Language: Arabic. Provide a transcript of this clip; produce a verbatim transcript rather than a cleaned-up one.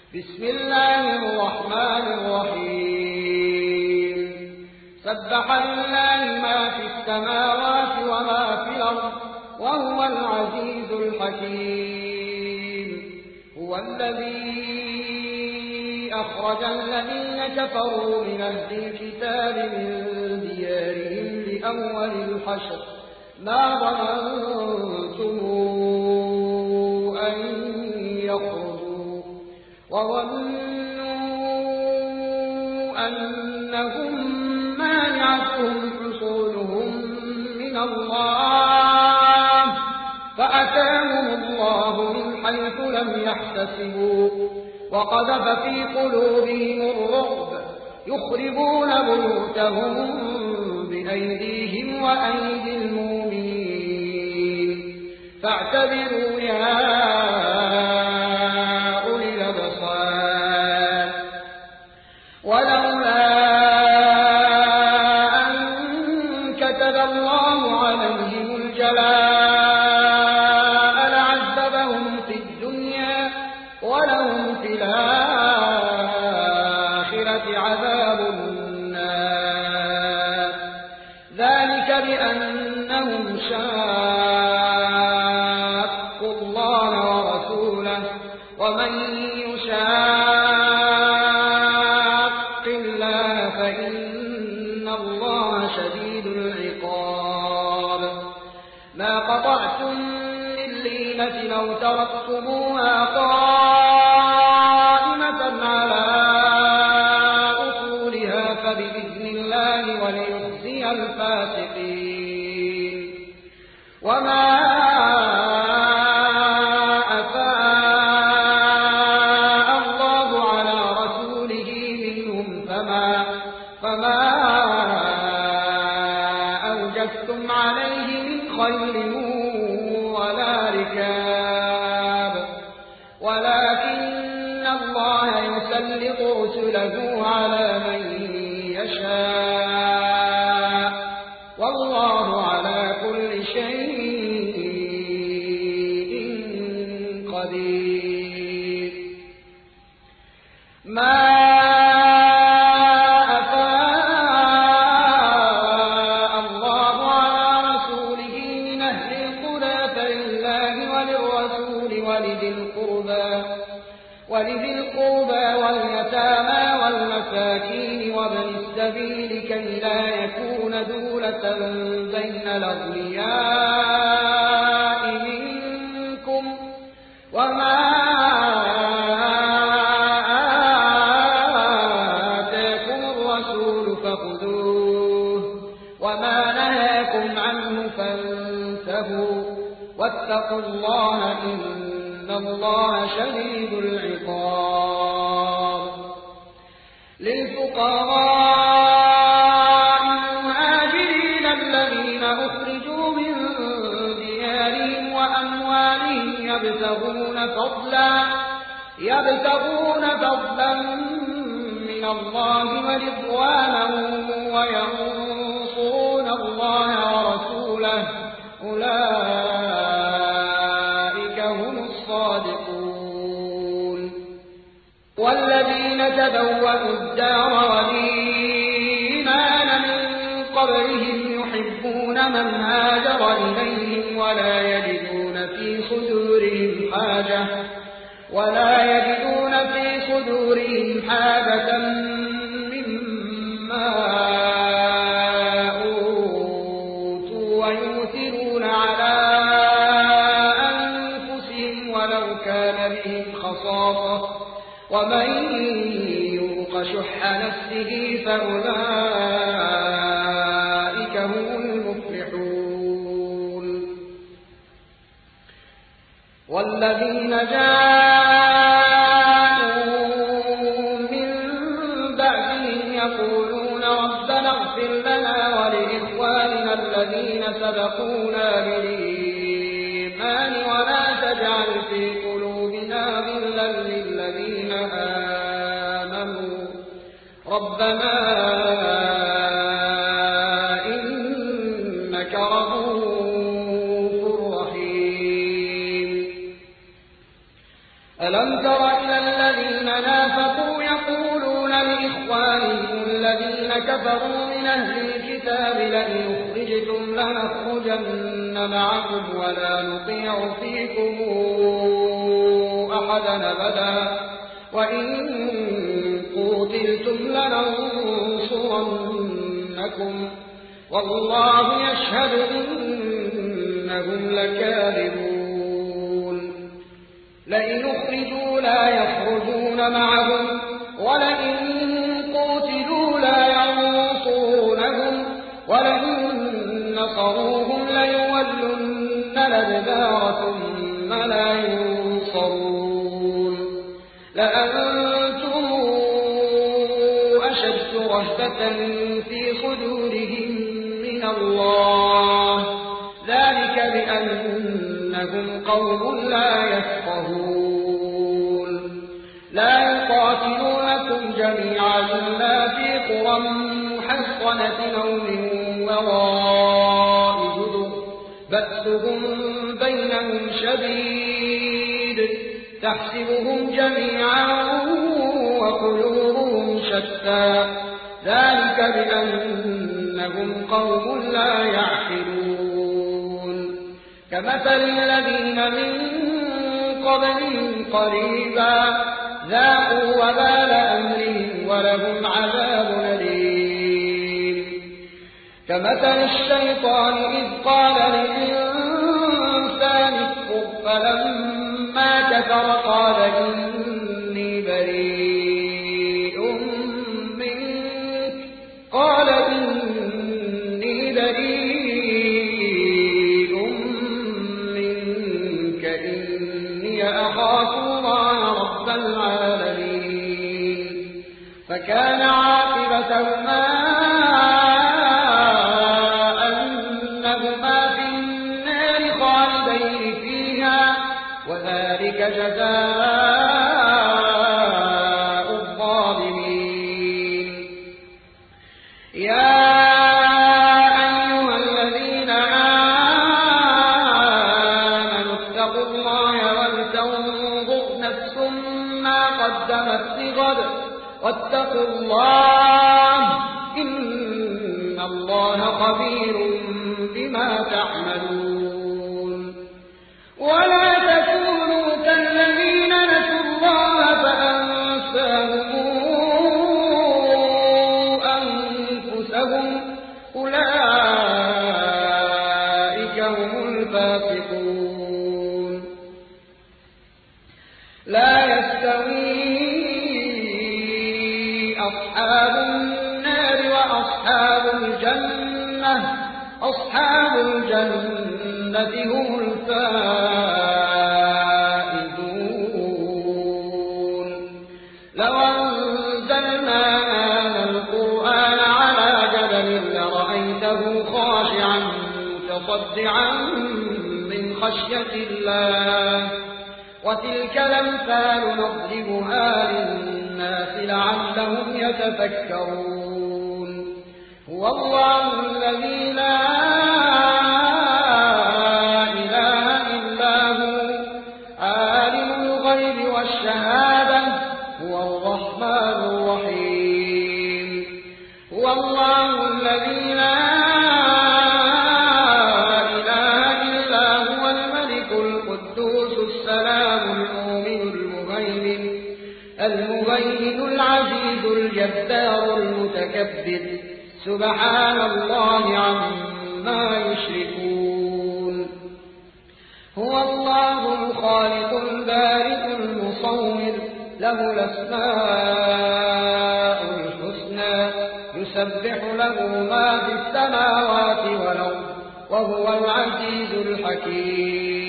بسم الله الرحمن الرحيم سبح لله ما في السماوات وما في الأرض وهو العزيز الحكيم هو الذي أخرج الذين كفروا من أهل الكتاب من ديارهم لأول الحشر ما ظننتم أن يخرجوا وظنوا أنهم مانعتهم حصولهم من الله فأتاهم الله من حيث لم يحتسبوا وقذف في قلوبهم الرعب يخربون بيوتهم بأيديهم وأيدي المؤمنين فاعتبروا يا أولي الأبصار ولولا أن كتب الله عليهم الجلاء لعذبهم في الدنيا ولهم في الآخرة عذاب النار ذلك بأنهم شاقوا الله ورسوله ومن يشاق الله فإن الله شديد العقاب ما قطعتم من لينة أو تركتموها قائمة على أصولها فبإذن الله وليخزي الفاسقين وما أفاء الله على رسوله منهم فما, فما أوجفتم عليه من خيل ولا ركاب ولكن الله يسلط رسله على من يشاء والله على كل شيء قدير ما أفاء الله على رسوله من أهل القرى فلله وللرسول ولذي القربى ولذي القربى واليتامى والمساكين وابن السبيل كي لا يكون دولة بين الأغنياء منكم وما آتاكم الرسول فخذوه وما نهاكم عنه فانتهوا واتقوا الله إن الله شديد العقاب للفقراء المهاجرين الذين أخرجوا من ديارهم وأموالهم يبتغون فضلا يبتغون فضلا من الله ورضوانا وينصرون الله ورسوله أولئك هم الصادقون والذين تبوأوا الدار والإيمان من قبلهم يحبون من هاجر إليهم ولا يجدون في صدورهم حاجة ولا يجدون في صدورهم حاجة مما أوتوا ويؤثرون على أنفسهم ولو كان بهم خصاصة ومن يوق شح نفسه فأولئك هم المفلحون والذين جاءوا من بعدهم يقولون ربنا اغفر لنا ولإخواننا الذين سبقونا بالإيمان ولا تجعل في قلوبنا غلا للذين آمنوا ربنا إنك رؤوف رحيم ألم تر إلى الذين إخوانهم الذين كفروا من أهل الكتاب لئن أخرجتم لنخرجن معكم ولا نطيع فيكم أحدا أبدا وإن قوتلتم لننصرنكم والله يشهد إنهم لكاذبون لئن أخرجوا لا يخرجون معهم ولئن قوتلوا لا ينصرونهم ولئن نصروهم ليولن الأدبار ثم لا ينصرون لأنتم أشد رهبة في صدورهم من الله ذلك بأنهم قوم لا يفقهون لا يقاتلونكم جميعا إلا في قرى محصنة أو من وراء جدر بأسهم بينهم شديد تحسبهم جميعا وقلوبهم شتى ذلك بأنهم قوم لا يعقلون كمثل الذين من قبلهم قريبا ذاقوا وبال أمرهم ولهم عذاب أليم كمثل الشيطان إذ قال للإنسان اكفر فلما كفر قال إني بريء منك قال إني بريء منك إني أخاف الله رب العالمين فكان عاقبتهما أنهما في النار خالدين فيها وذلك جزاء الظالمين يا أيها الذين آمنوا اتقوا الله ولتنظر نفس ما قدمت لغد واتقوا الله إن الله خبير بما تعملون ولا تكونوا كالذين نسوا الله فأنساهم أنفسهم أولئك هم الفاسقون لا يستوي أصحاب النار وأصحاب الجنة أصحاب الجنة هم الفائزون لو أنزلنا هذا القرآن على جبل لرأيته خاشعا متصدعا من خشية الله وتلك الأمثال نضربها للناس لعلهم يتفكرون هو الله الذي لا إله إلا هو عالم الغيب والشهادة هو الرحمن الرحيم هو الله الذي لا إله إلا هو الملك القدوس السلام المؤمن المهيمن المهيمن العزيز الجبار المتكبر سبحان الله عما يشركون هو الله الخالق البارئ المصور له الأسماء الحسنى يسبح له ما في السماوات والأرض وهو العزيز الحكيم